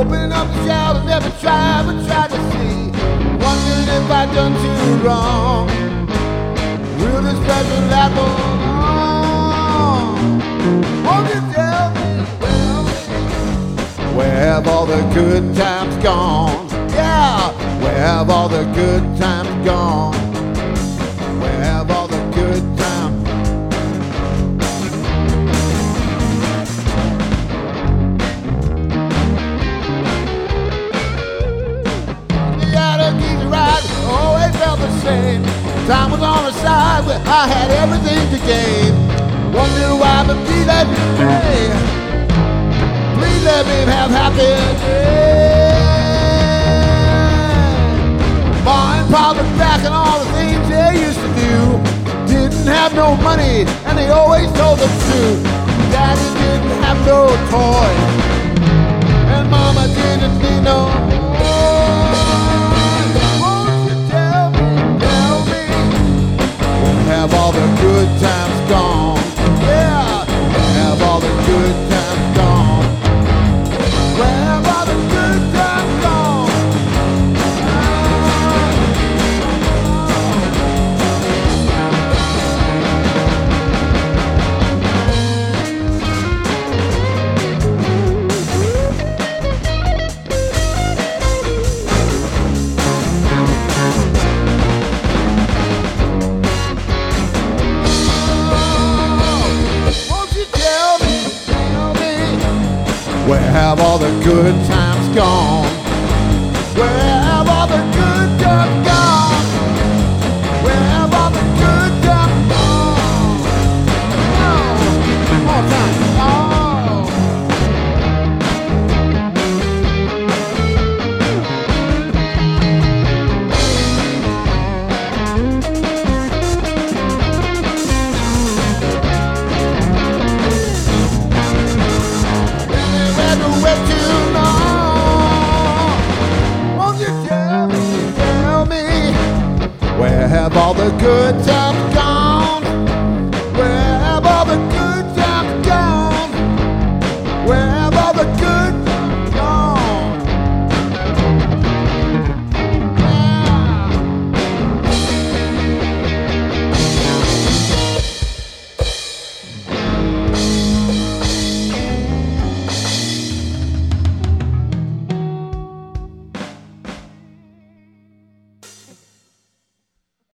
Opening up the shower, never tried, but tried to see. Wondering if I'd done too wrong. Will this special life go on? Won't you tell me, where have all the good times gone? Yeah, where have all the good times gone? Where have all the good times? Always felt the same. Time was on the side where I had everything to gain. Wonder why, but please let me stay. Please let me have happy days. Ma and Pa look back on all the things they used to do. Didn't have no money, and they always told the truth. Daddy didn't have no toys, and Mama didn't need no have all the good times gone? Yeah, have all the good times gone? Where have all the good times gone? Where have all the good times gone? Where have all the good times gone? Where have all the good times gone? Oh, one more time. Where have all the good times gone?